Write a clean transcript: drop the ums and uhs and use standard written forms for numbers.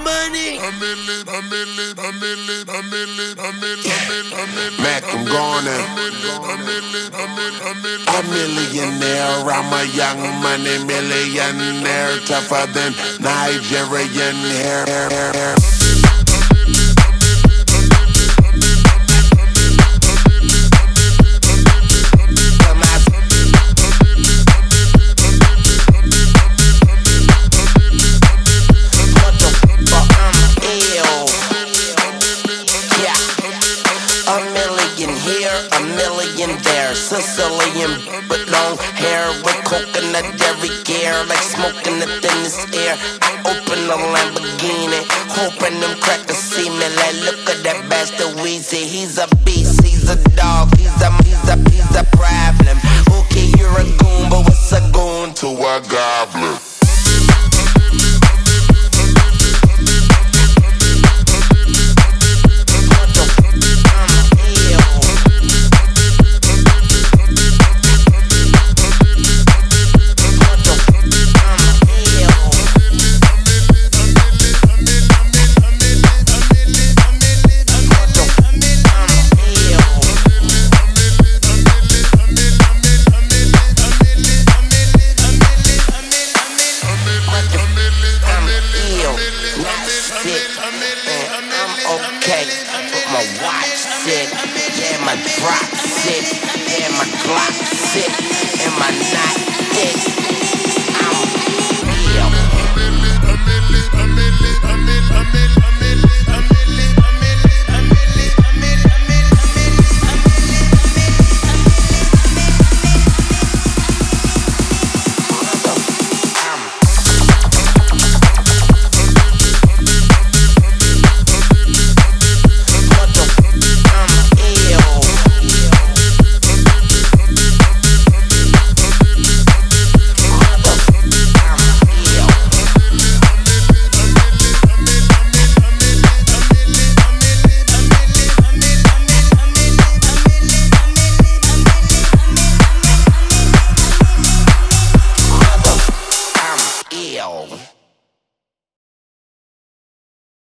Mac, I'm gone. A millionaire, I'm a young money millionaire, tougher than Nigerian hair. A million here, a million there. Sicilian with long hair, with coconut every gear, like smoking it in this air. I open a Lamborghini, hoping them crackers see me. Like, look at that bastard Weezy. He's a beast, he's a dog, he's a problem. Okay, you're a goon, but what's a goon to a goblin? I'm okay, but my watch sick, yeah, my drop sick, yeah, my Glock sick, and my knot thick.